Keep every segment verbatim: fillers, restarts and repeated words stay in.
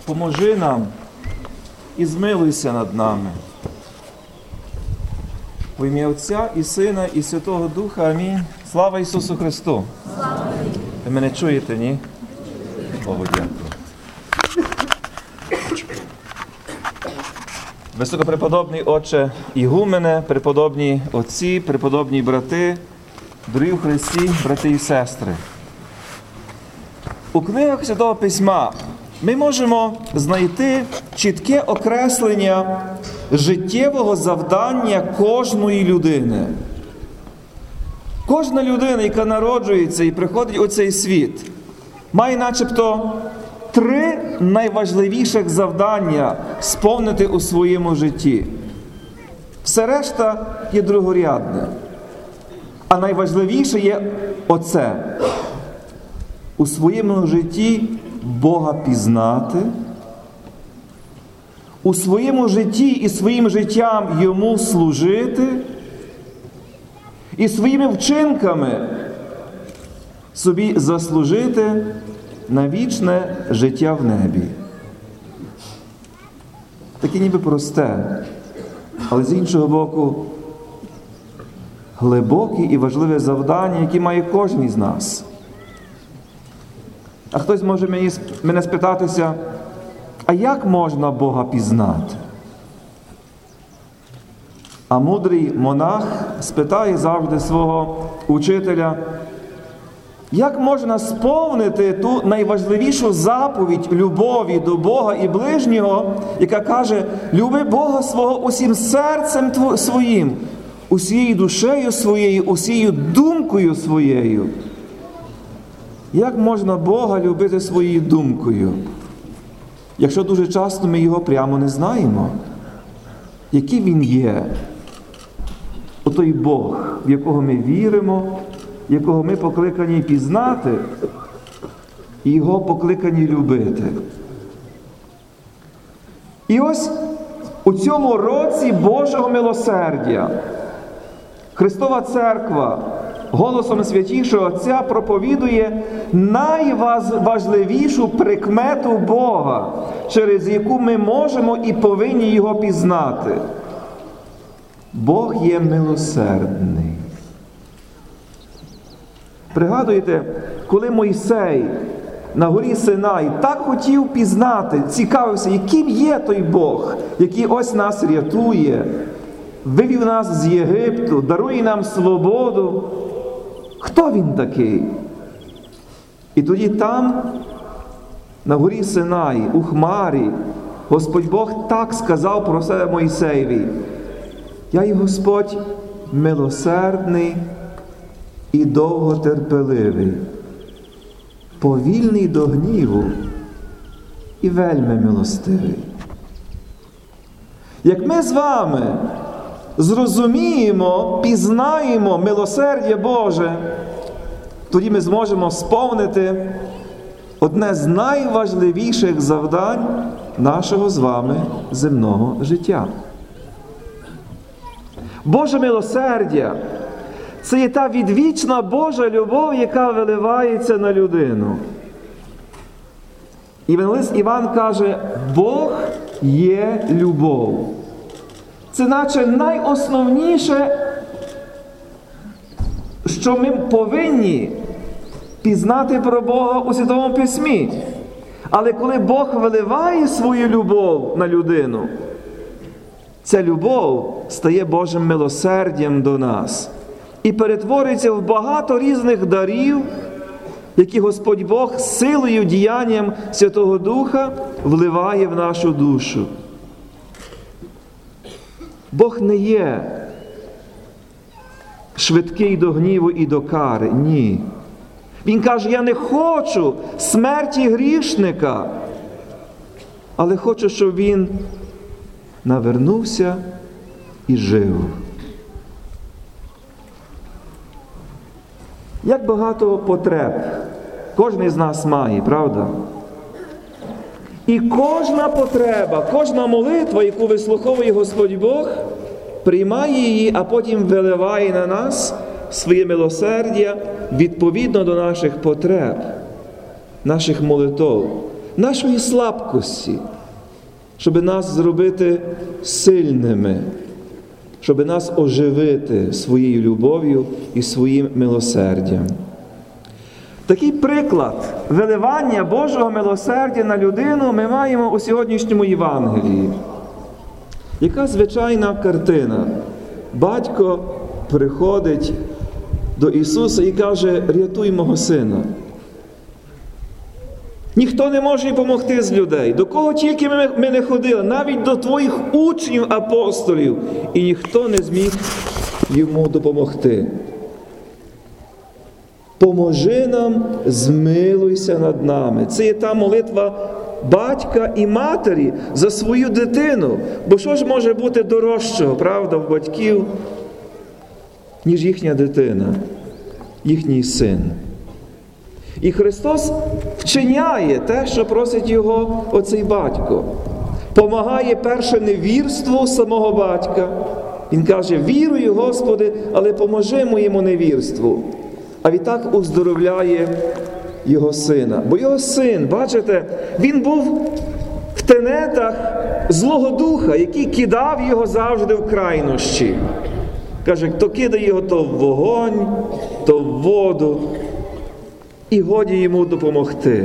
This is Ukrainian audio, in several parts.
поможи нам і змилуйся над нами. В ім'я Отця і Сина, і Святого Духа. Амінь. Слава Ісусу Христу! Слава! Ви мене чуєте, ні? Богу дякую. Високопреподобний Отче Ігумене, преподобні отці, преподобні брати, дорогі в Христі, брати і сестри. У книгах Святого Письма ми можемо знайти чітке окреслення життєвого завдання кожної людини. Кожна людина, яка народжується і приходить у цей світ, має начебто три найважливіших завдання сповнити у своєму житті. Все решта є другорядне. А найважливіше є оце. У своєму житті Бога пізнати, у своєму житті і своїм життям Йому служити, і своїми вчинками собі заслужити на вічне життя в небі. Таке ніби просте, але з іншого боку глибоке і важливе завдання, яке має кожен із нас. А хтось може мені, мене спитатися, а як можна Бога пізнати? А мудрий монах спитає завжди свого учителя, як можна сповнити ту найважливішу заповідь любові до Бога і ближнього, яка каже, люби Бога свого усім серцем своїм, усією душею своєю, усією думкою своєю. Як можна Бога любити своєю думкою, якщо дуже часто ми Його прямо не знаємо? Який Він є? Отой Бог, в якого ми віримо, якого ми покликані пізнати, і Його покликані любити. І ось у цьому році Божого милосердя Христова Церква голосом Святішого Отця проповідує найважливішу прикмету Бога, через яку ми можемо і повинні Його пізнати. Бог є милосердний. Пригадуєте, коли Мойсей на горі Синай так хотів пізнати, цікавився, яким є той Бог, який ось нас рятує, вивів нас з Єгипту, дарує нам свободу. Хто Він такий? І тоді там, на горі Синай, у хмарі, Господь Бог так сказав про себе Мойсеєві: «Я є Господь милосердний і довготерпеливий, повільний до гніву і вельми милостивий». Як ми з вами зрозуміємо, пізнаємо милосердя Боже, тоді ми зможемо сповнити одне з найважливіших завдань нашого з вами земного життя. Боже милосердя – це є та відвічна Божа любов, яка виливається на людину. Євангелист Іван каже, Бог є любов. Це наче найосновніше, що ми повинні пізнати про Бога у Святому Письмі. Але коли Бог виливає свою любов на людину, ця любов стає Божим милосердям до нас і перетворюється в багато різних дарів, які Господь Бог силою, діянням Святого Духа вливає в нашу душу. Бог не є швидкий до гніву і до кари. Ні. Він каже, я не хочу смерті грішника, але хочу, щоб він навернувся і жив. Як багато потреб кожен із нас має, правда? І кожна потреба, кожна молитва, яку вислуховує Господь Бог, приймає її, а потім виливає на нас своє милосердя відповідно до наших потреб, наших молитов. нашої слабкості, щоб нас зробити сильними, щоб нас оживити своєю любов'ю і своїм милосердям. Такий приклад виливання Божого милосердя на людину ми маємо у сьогоднішньому Євангелії. Яка звичайна картина? Батько приходить до Ісуса і каже: рятуй мого сина. Ніхто не може їй допомогти з людей. До кого тільки ми, ми не ходили, навіть до твоїх учнів, апостолів. І ніхто не зміг йому допомогти. Поможи нам, змилуйся над нами. Це є та молитва батька і матері за свою дитину. Бо що ж може бути дорожчого, правда, в батьків, ніж їхня дитина, їхній син? І Христос вчиняє те, що просить його оцей батько. Помагає перше невірству самого батька. Він каже: вірую, Господи, але поможи моєму невірству. А відтак уздоровляє його сина. Бо його син, бачите, він був в тенетах Злого Духа, який кидав його завжди в крайнощі. Каже, то кидає його то в вогонь, то в воду. І годі йому допомогти.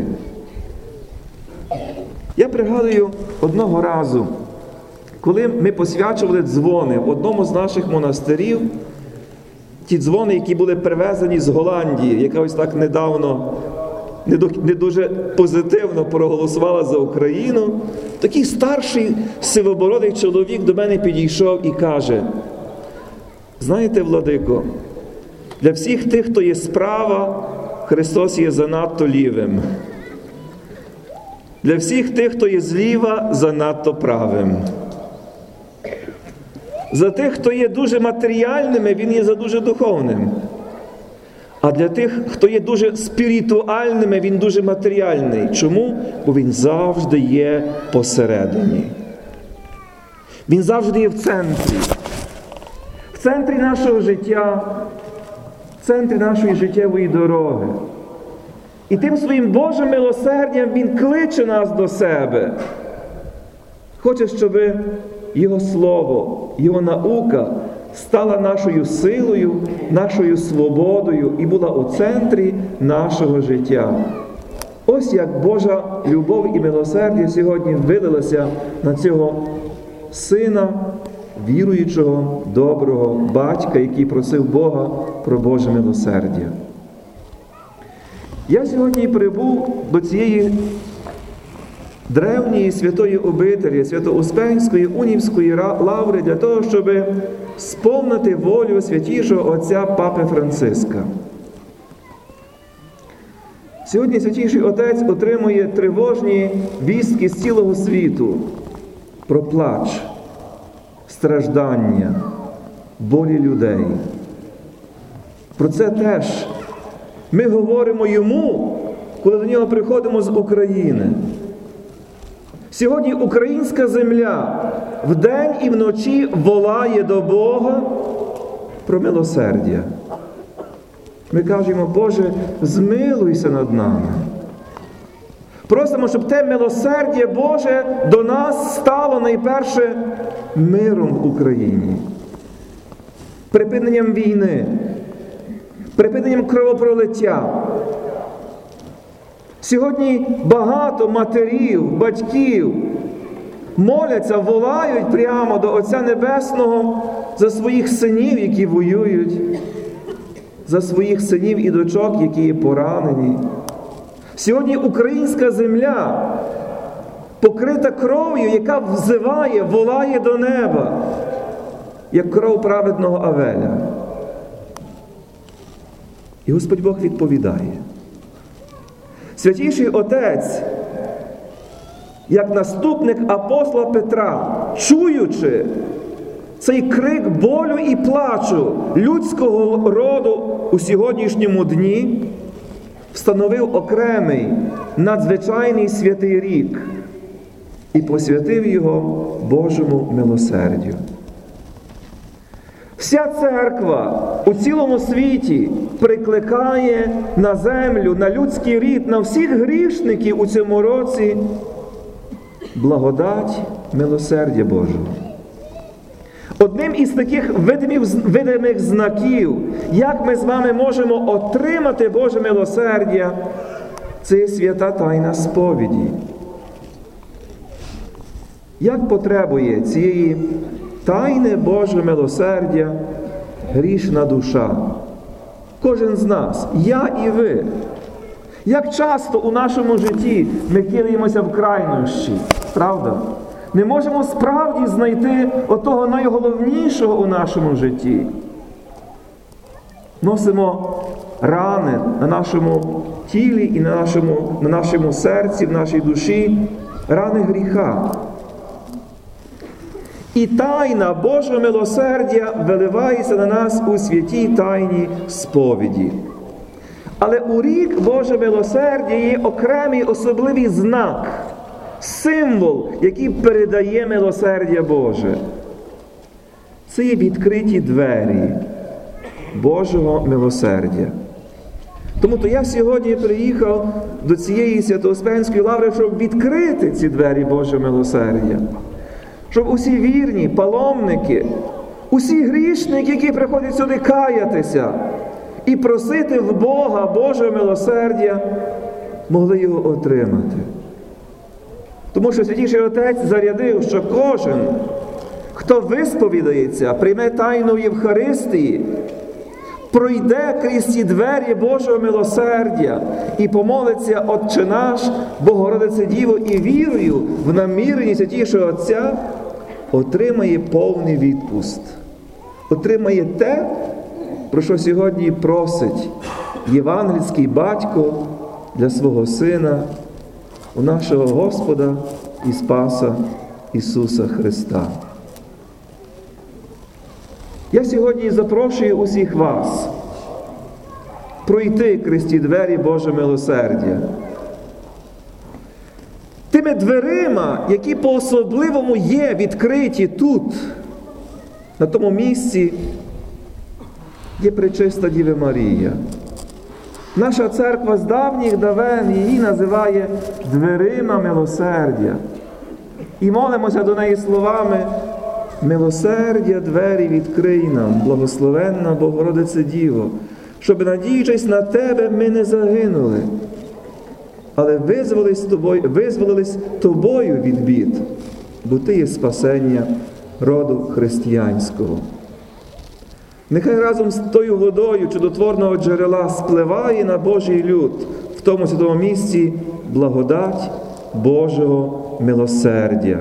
Я пригадую одного разу, коли ми посвячували дзвони в одному з наших монастирів, ті дзвони, які були привезені з Голландії, яка ось так недавно, не дуже позитивно проголосувала за Україну, такий старший сивобородий чоловік до мене підійшов і каже: знаєте, владико, для всіх тих, хто є справа, Христос є занадто лівим. Для всіх тих, хто є зліва, занадто правим. За тих, хто є дуже матеріальними, Він є за дуже духовним. А для тих, хто є дуже спіритуальними, Він дуже матеріальний. Чому? Бо Він завжди є посередині. Він завжди є в центрі. В центрі нашого життя, в центрі нашої життєвої дороги. І тим своїм Божим милосердям Він кличе нас до себе. Хоче, щоб Його Слово, Його наука стала нашою силою, нашою свободою і була у центрі нашого життя. Ось як Божа любов і милосердя сьогодні вилилася на цього сина, віруючого, доброго батька, який просив Бога про Боже милосердя. Я сьогодні прибув до цієї древньої святої обителі, Свято-Успенської Унівської лаври для того, щоб сповнити волю святішого отця Папи Франциска. Сьогодні Святіший Отець отримує тривожні вістки з цілого світу про плач, страждання, болі людей. Про це теж ми говоримо йому, коли до нього приходимо з України. Сьогодні українська земля вдень і вночі волає до Бога про милосердя. Ми кажемо: Боже, змилуйся над нами. Просимо, щоб те милосердя Боже до нас стало найперше миром в Україні, припиненням війни, припиненням кровопролиття. Сьогодні багато матерів, батьків моляться, волають прямо до Отця Небесного за своїх синів, які воюють, за своїх синів і дочок, які є поранені. Сьогодні українська земля покрита кров'ю, яка взиває, волає до неба, як кров праведного Авеля. І Господь Бог відповідає. Святіший Отець, як наступник апостола Петра, чуючи цей крик болю і плачу людського роду у сьогоднішньому дні, встановив окремий, надзвичайний святий рік і посвятив його Божому милосердю. Вся церква у цілому світі прикликає на землю, на людський рід, на всіх грішників у цьому році благодать милосердя Божого. Одним із таких видимих знаків, як ми з вами можемо отримати Боже милосердя, це є свята тайна сповіді. Як потребує цієї тайни Божого милосердя грішна душа? Кожен з нас, я і ви. Як часто у нашому житті ми кидаємося в крайнощі, правда? Не можемо справді знайти отого найголовнішого у нашому житті. Носимо рани на нашому тілі і на нашому, на нашому серці, в нашій душі, рани гріха. І тайна Божого милосердя виливається на нас у святій тайні сповіді. Але у рік Божого милосердя є окремий особливий знак, символ, який передає милосердя Боже. Це є відкриті двері Божого милосердя. Тому то я сьогодні приїхав до цієї Свято-Успенської лаври, щоб відкрити ці двері Божого милосердя. Щоб усі вірні, паломники, усі грішники, які приходять сюди каятися і просити в Бога Божого милосердя, могли його отримати. Тому що Святіший Отець зарядив, що кожен, хто висповідається, прийме тайну Євхаристії, пройде крізь ці двері Божого милосердя і помолиться Отче наш, Богородице Діво, і вірою в намірення Святішого Отця отримає повний відпуст. Отримає те, про що сьогодні просить євангельський батько для свого Сина, у нашого Господа і Спаса Ісуса Христа. Я сьогодні запрошую усіх вас пройти крізь ті двері Божого милосердя. Тими дверима, які по-особливому є відкриті тут, на тому місці, є Пречиста Діва Марія. Наша церква з давніх давен її називає дверима милосердя. І молимося до неї словами: «Милосердя, двері відкрий нам, благословенна Богородице Діво, щоб, надіючись на Тебе, ми не загинули, але визволились тобою, визволились Тобою від бід, бо Ти є спасення роду християнського». Нехай разом з тою водою чудотворного джерела спливає на Божий люд в тому святому місці благодать Божого милосердя.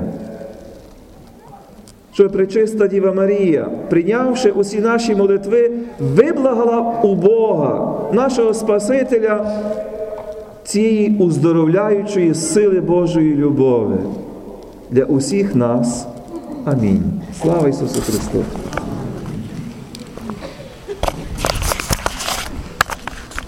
Щоб Пречиста Діва Марія, прийнявши усі наші молитви, виблагала у Бога, нашого Спасителя, цієї уздоровляючої сили Божої любові для усіх нас. Амінь. Слава Ісусу Христу!